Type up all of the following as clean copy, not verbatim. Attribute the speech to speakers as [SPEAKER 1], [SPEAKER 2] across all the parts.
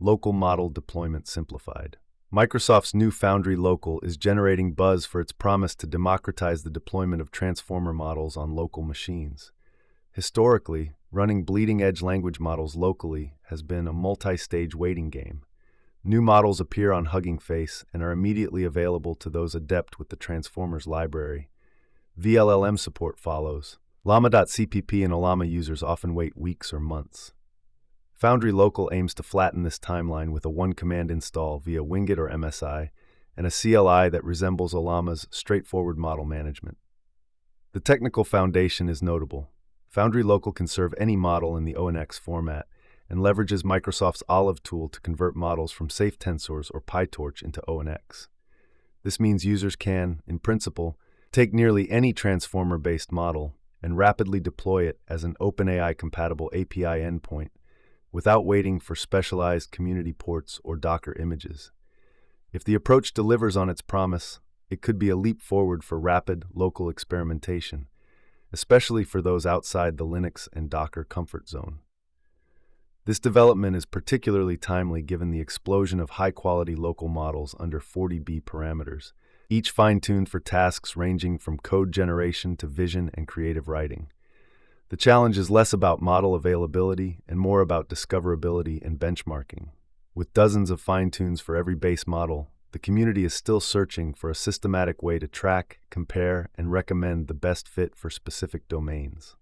[SPEAKER 1] Local Model Deployment Simplified. Microsoft's new Foundry Local is generating buzz for its promise to democratize the deployment of transformer models on local machines. Historically, running bleeding-edge language models locally has been a multi-stage waiting game. New models appear on Hugging Face and are immediately available to those adept with the Transformers library. VLLM support follows. Llama.cpp and Ollama users often wait weeks or months. Foundry Local aims to flatten this timeline with a one-command install via Winget or MSI and a CLI that resembles Ollama's straightforward model management. The technical foundation is notable. Foundry Local can serve any model in the ONX format and leverages Microsoft's Olive tool to convert models from Safe Tensors or PyTorch into ONX. This means users can, in principle, take nearly any transformer-based model and rapidly deploy it as an OpenAI-compatible API endpoint without waiting for specialized community ports or Docker images. If the approach delivers on its promise, it could be a leap forward for rapid, local experimentation, especially for those outside the Linux and Docker comfort zone. This development is particularly timely given the explosion of high-quality local models under 40B parameters, each fine-tuned for tasks ranging from code generation to vision and creative writing. The challenge is less about model availability and more about discoverability and benchmarking. With dozens of fine-tunes for every base model, the community is still searching for a systematic way to track, compare, and recommend the best fit for specific domains.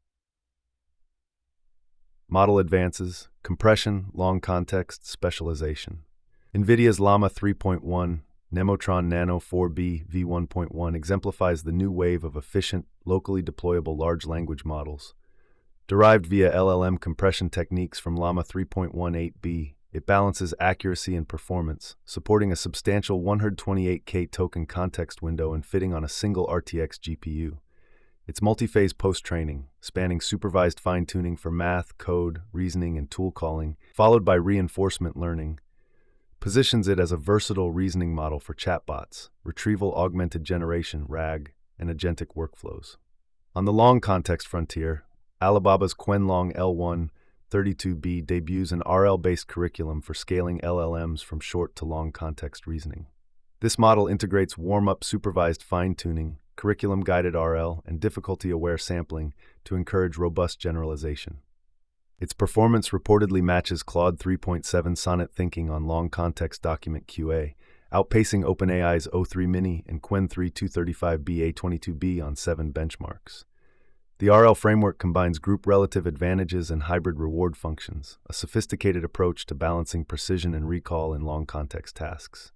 [SPEAKER 1] Model advances, compression, long context, specialization. NVIDIA's Llama 3.1, Nemotron Nano 4B v1.1 exemplifies the new wave of efficient, locally deployable large language models. Derived via LLM compression techniques from Llama 3.18b, it balances accuracy and performance, supporting a substantial 128K token context window and fitting on a single RTX GPU. Its multi-phase post-training, spanning supervised fine-tuning for math, code, reasoning, and tool calling, followed by reinforcement learning, positions it as a versatile reasoning model for chatbots, retrieval augmented generation (RAG), and agentic workflows. On the long context frontier, Alibaba's Qianlong L1 32B debuts an RL-based curriculum for scaling LLMs from short to long context reasoning. This model integrates warm-up supervised fine-tuning, curriculum-guided RL, and difficulty-aware sampling to encourage robust generalization. Its performance reportedly matches Claude 3.7 Sonnet thinking on long context document QA, outpacing OpenAI's O3 Mini and Qwen 3 235B A22B on 7 benchmarks. The RL framework combines group relative advantages and hybrid reward functions, a sophisticated approach to balancing precision and recall in long context tasks.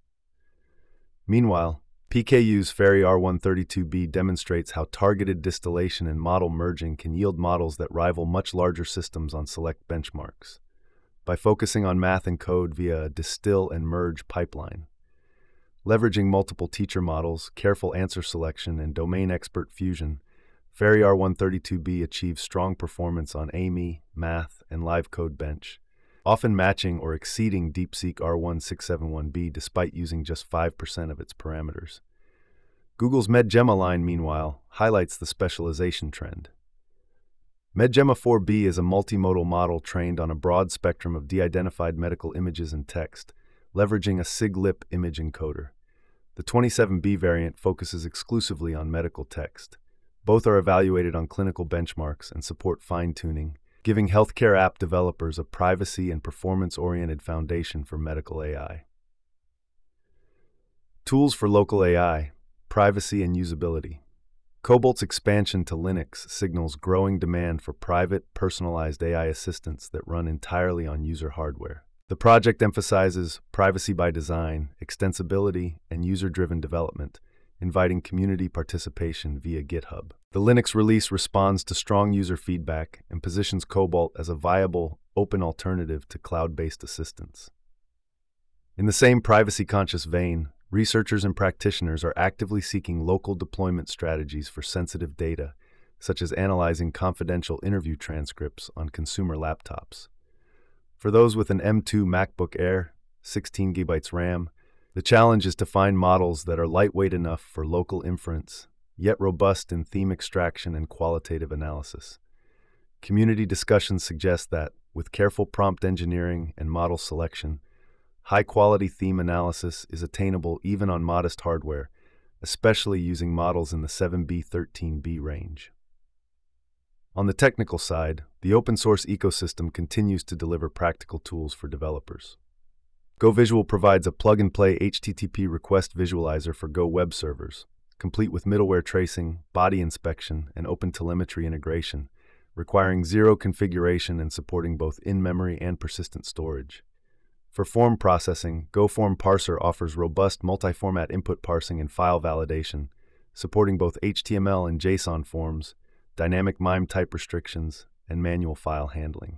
[SPEAKER 1] Meanwhile, PKU's Fairy R132B demonstrates how targeted distillation and model merging can yield models that rival much larger systems on select benchmarks, by focusing on math and code via a distill and merge pipeline. Leveraging multiple teacher models, careful answer selection, and domain expert fusion, Fairy R132B achieves strong performance on AMI, math, and live code bench, often matching or exceeding DeepSeek R1671B despite using just 5% of its parameters. Google's MedGemma line, meanwhile, highlights the specialization trend. MedGemma 4B is a multimodal model trained on a broad spectrum of de-identified medical images and text, leveraging a SIG-LIP image encoder. The 27B variant focuses exclusively on medical text. Both are evaluated on clinical benchmarks and support fine-tuning, giving healthcare app developers a privacy and performance-oriented foundation for medical AI. Tools for local AI, privacy and usability. Cobalt's expansion to Linux signals growing demand for private, personalized AI assistants that run entirely on user hardware. The project emphasizes privacy by design, extensibility, and user-driven development, inviting community participation via GitHub. The Linux release responds to strong user feedback and positions Cobalt as a viable, open alternative to cloud-based assistants. In the same privacy-conscious vein, researchers and practitioners are actively seeking local deployment strategies for sensitive data, such as analyzing confidential interview transcripts on consumer laptops. For those with an M2 MacBook Air, 16 GB RAM, the challenge is to find models that are lightweight enough for local inference, yet robust in theme extraction and qualitative analysis. Community discussions suggest that, with careful prompt engineering and model selection, high-quality theme analysis is attainable even on modest hardware, especially using models in the 7B13B range. On the technical side, the open-source ecosystem continues to deliver practical tools for developers. GoVisual provides a plug-and-play HTTP request visualizer for Go web servers, complete with middleware tracing, body inspection, and OpenTelemetry integration, requiring zero configuration and supporting both in-memory and persistent storage. For form processing, GoForm Parser offers robust multi-format input parsing and file validation, supporting both HTML and JSON forms, dynamic MIME type restrictions, and manual file handling.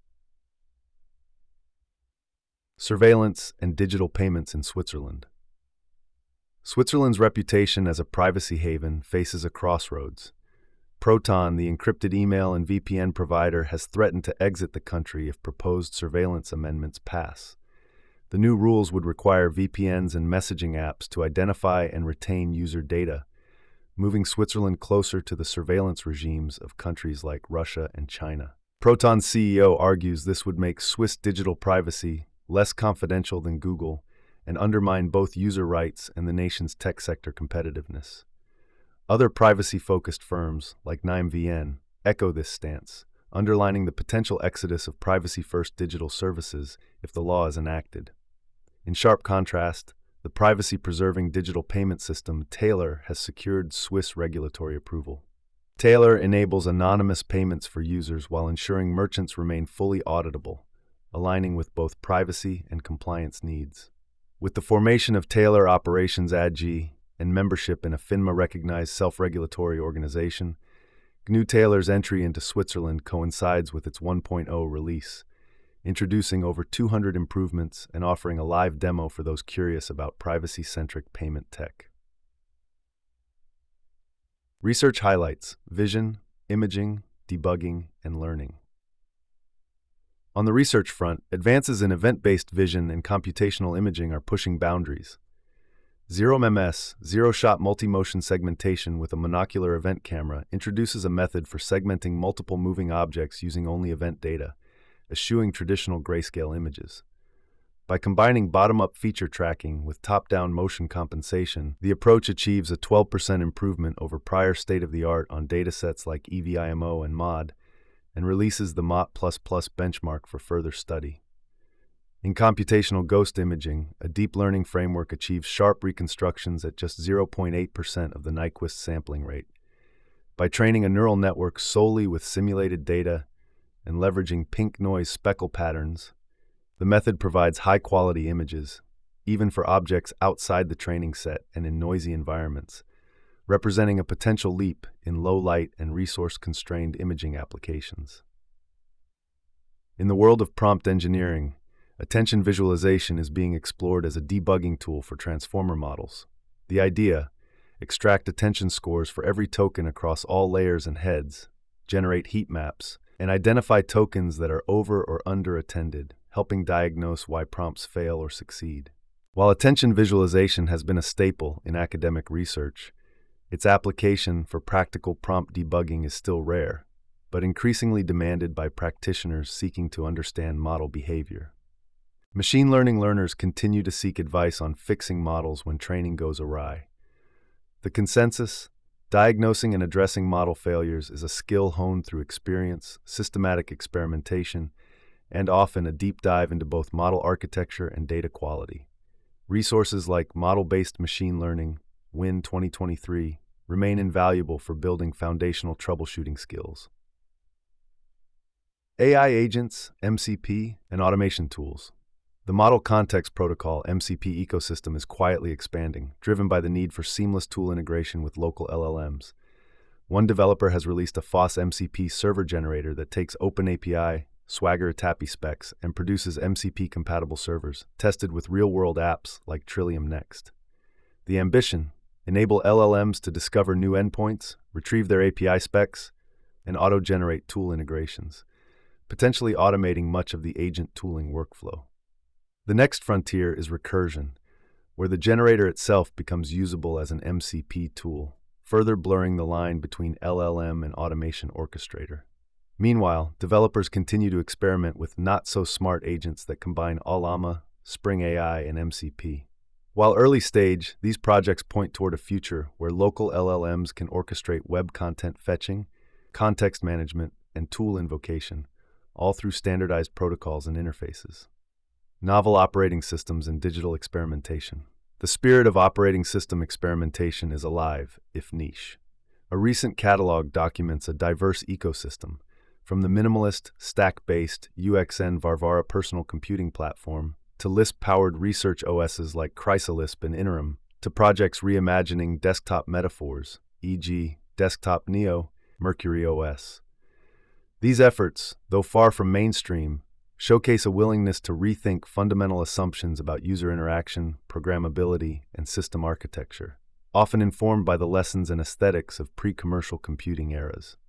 [SPEAKER 1] Surveillance and digital payments in Switzerland. Switzerland's reputation as a privacy haven faces a crossroads. Proton, the encrypted email and VPN provider, has threatened to exit the country if proposed surveillance amendments pass. The new rules would require VPNs and messaging apps to identify and retain user data, moving Switzerland closer to the surveillance regimes of countries like Russia and China. Proton's CEO argues this would make Swiss digital privacy less confidential than Google and undermine both user rights and the nation's tech sector competitiveness. Other privacy-focused firms, like 9VN, echo this stance, underlining the potential exodus of privacy-first digital services if the law is enacted. In sharp contrast, the privacy-preserving digital payment system Taylor has secured Swiss regulatory approval. Taylor enables anonymous payments for users while ensuring merchants remain fully auditable, aligning with both privacy and compliance needs. With the formation of Taylor Operations AG and membership in a FINMA-recognized self-regulatory organization, GNU Taylor's entry into Switzerland coincides with its 1.0 release, introducing over 200 improvements and offering a live demo for those curious about privacy-centric payment tech. Research highlights: vision, imaging, debugging, and learning. On the research front, advances in event-based vision and computational imaging are pushing boundaries. ZeroMMS, zero-shot multi-motion segmentation with a monocular event camera, introduces a method for segmenting multiple moving objects using only event data, eschewing traditional grayscale images. By combining bottom-up feature tracking with top-down motion compensation, the approach achieves a 12% improvement over prior state-of-the-art on datasets like EVIMO and MOD, and releases the MOT++ benchmark for further study. In computational ghost imaging, a deep learning framework achieves sharp reconstructions at just 0.8% of the Nyquist sampling rate. By training a neural network solely with simulated data and leveraging pink noise speckle patterns, the method provides high-quality images, even for objects outside the training set and in noisy environments, representing a potential leap in low-light and resource-constrained imaging applications. In the world of prompt engineering, attention visualization is being explored as a debugging tool for transformer models. The idea: extract attention scores for every token across all layers and heads, generate heat maps, and identify tokens that are over or under attended, helping diagnose why prompts fail or succeed. While attention visualization has been a staple in academic research, its application for practical prompt debugging is still rare, but increasingly demanded by practitioners seeking to understand model behavior. Machine learning learners continue to seek advice on fixing models when training goes awry. The consensus: diagnosing and addressing model failures is a skill honed through experience, systematic experimentation, and often a deep dive into both model architecture and data quality. Resources like Model-Based Machine Learning, WIN 2023, remain invaluable for building foundational troubleshooting skills. AI agents, MCP, and automation tools. The Model Context Protocol (MCP) ecosystem is quietly expanding, driven by the need for seamless tool integration with local LLMs. One developer has released a FOSS MCP server generator that takes OpenAPI, Swagger TAPI specs, and produces MCP-compatible servers, tested with real-world apps like Trillium Next. The ambition: enable LLMs to discover new endpoints, retrieve their API specs, and auto-generate tool integrations, potentially automating much of the agent tooling workflow. The next frontier is recursion, where the generator itself becomes usable as an MCP tool, further blurring the line between LLM and automation orchestrator. Meanwhile, developers continue to experiment with not-so-smart agents that combine Llama, Spring AI, and MCP. While early stage, these projects point toward a future where local LLMs can orchestrate web content fetching, context management, and tool invocation, all through standardized protocols and interfaces. Novel operating systems and digital experimentation. The spirit of operating system experimentation is alive, if niche. A recent catalog documents a diverse ecosystem, from the minimalist, stack-based UXN Varvara personal computing platform to Lisp-powered research OSs like Chrysalisp and Interim, to projects reimagining desktop metaphors, e.g., Desktop Neo, Mercury OS. These efforts, though far from mainstream, showcase a willingness to rethink fundamental assumptions about user interaction, programmability, and system architecture, often informed by the lessons and aesthetics of pre-commercial computing eras.